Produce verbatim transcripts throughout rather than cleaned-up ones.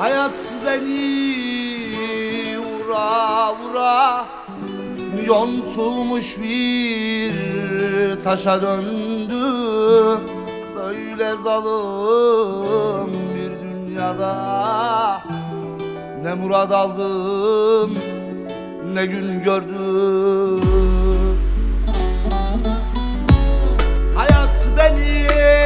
Hayat beni vura vura yontulmuş bir taşa döndüm. Böyle zalim bir dünyada ne murad aldım ne gün gördüm. Hayat beni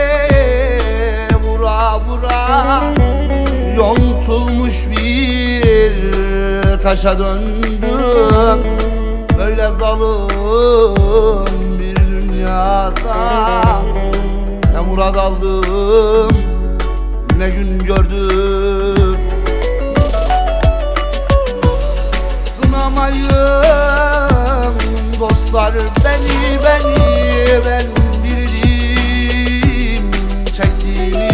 vura vura yontulmuş bir taşa döndüm. Böyle zalim bir dünyada ne murad aldım ne gün gördüm. Kınamayın dostlar beni beni ben bildim çektiğimi,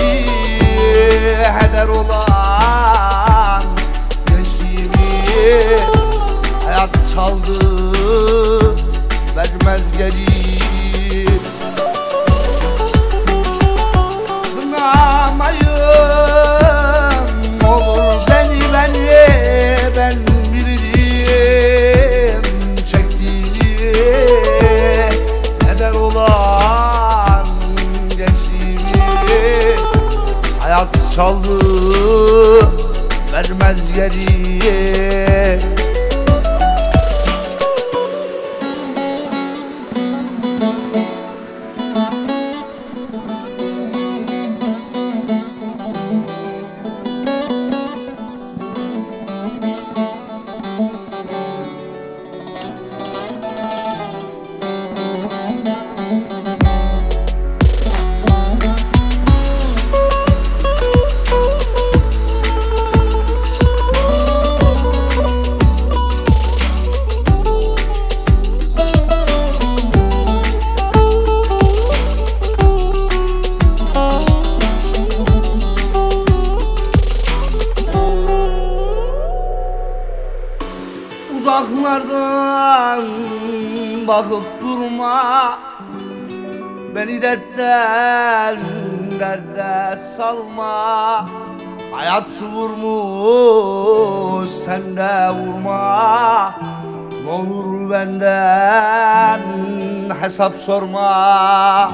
heder olan gençliğimi hayat çaldı vermez geri. Kınamayın olur beni beni ben bildim çektiğini, heder olan gençliğimi hayat çaldı vermez geriye. Uzaklardan bakıp durma, beni dertten derde salma. Hayat vurmuş sen de vurma, ne olur benden hesap sorma.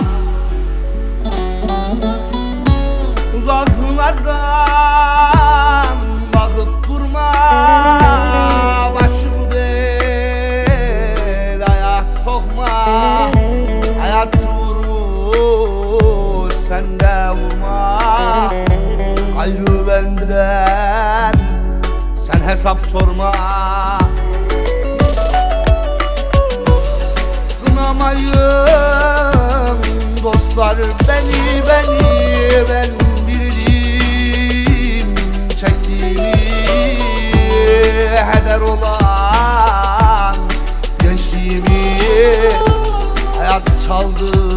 Uzaklardan bakıp durma, başımı belaya sokma. Hayat vurmuş sen de vurma, ayrı benden sen hesap sorma. Kınamayın dostlar beni beni ben bildim çektiğimi, heder olan gençliğimi hayat çaldı